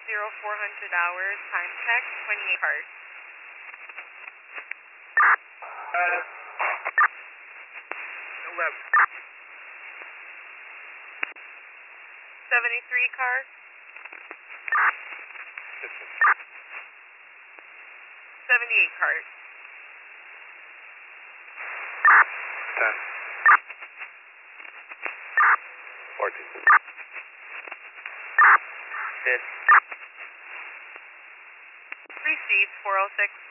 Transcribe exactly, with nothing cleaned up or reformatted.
zero four hundred hours, time check, twenty-eight cars. Uh, eleven. seventy-three cars. seventy-eight cars. ten. fourteen. Received, four oh six.